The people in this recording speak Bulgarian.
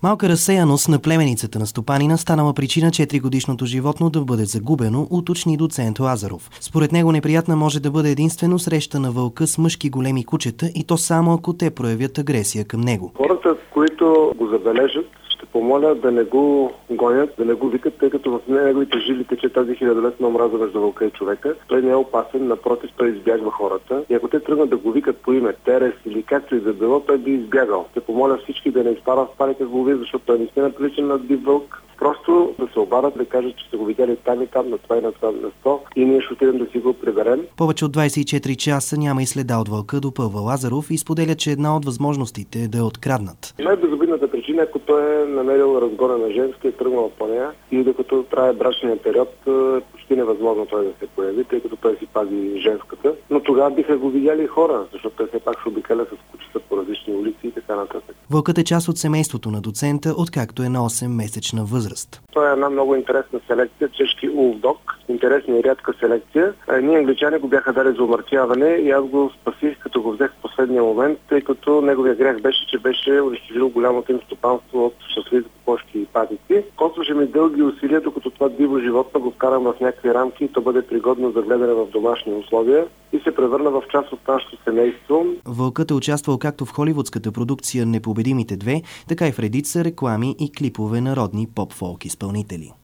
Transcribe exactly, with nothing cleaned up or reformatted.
Малка разсеяност на племеницата на стопанина станала причина четиригодишното животно да бъде загубено, уточни доцент Лазаров. Според него неприятна може да бъде единствено среща на вълка с мъжки големи кучета и то само ако те проявят агресия към него. Хората, които го забележат, ще помоля да не го гонят, да не го викат, тъй като в неговите жили тече тази хилядолетна омраза между вълка и човека. Той не е опасен, напротив, той избягва хората. И ако те тръгнат да го викат по име Терес или както и да било, той би избягал. Ще помоля всички да не изпадат в паника с лови, защото той не сме приличен на див вълк. Просто да се обадят, да кажат, че са го видяли там и там, на това и на това место и ние ще отидем да си го приберем. Повече от двадесет и четири часа няма и следа от вълка, допълва Лазаров и споделя, че една от възможностите е да е откраднат. Най-безобидната причина, ако той е намерил разгонена женска и е тръгнал по нея и докато трае брачния период, е почти невъзможно той да се появи, тъй като той си пази женската. Но тогава биха го видяли хора, защото той все пак ще обикаля с кучета по различни улици и така нататък. Вълкът е част от семейството на доцента, откакто е на осеммесечна възраст. Това е една много интересна селекция, чешки улфдог, интересна и рядка селекция. Ние англичани го бяха дали за умъртвяване и аз го спасих, като го взех в последния момент, тъй като неговия грех беше, че беше унищожил голямото им стопанство от щастливи кокошки и патици. Костваше ми дълги усилия, докато това диво животно го вкарам в някакви рамки и то бъде пригодно за гледане в домашни условия и се превърна в част от нашето семейство. Вълкът е участвал както в холивудската продукция "Непобедимите две", така и в редица реклами и клипове на родни поп-фолк изпълнители.